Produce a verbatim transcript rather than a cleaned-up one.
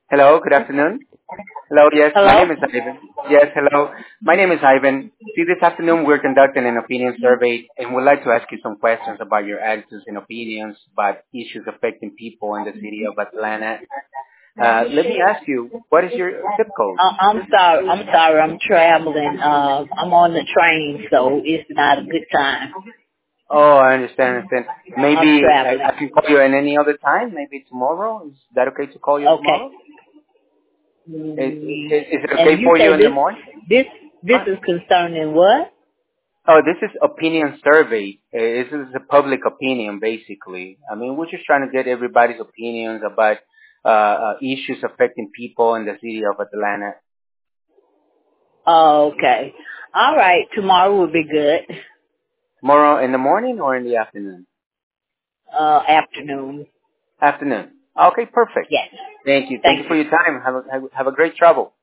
Hello, good afternoon. Hello, yes, my Hello? name is Ivan. Yes, hello. My name is Ivan. See, this afternoon we're conducting an opinion survey and would like to ask you some questions about your attitudes and opinions about issues affecting people in the city of Atlanta. Uh, let me ask you, what is your zip code? Uh, I'm sorry. I'm sorry. I'm traveling. Uh, I'm on the train, so it's not a good time. Oh, I understand. understand. I'm Maybe I, traveling. I can call you at any other time, maybe tomorrow. Is that okay to call you Okay. tomorrow? Is, Mm, is, is it okay and you for you say in the this morning? this this Huh? is concerning what? Oh, this is opinion survey. Uh, This is a public opinion, basically. I mean, we're just trying to get everybody's opinions about uh, uh, issues affecting people in the city of Atlanta. Oh, okay. All right. Tomorrow will be good. Tomorrow in the morning or in the afternoon? Uh, afternoon. Afternoon. Okay, perfect. Yes. Thank you. Thank you Thank for you. your time. Have a, have a have a great travel.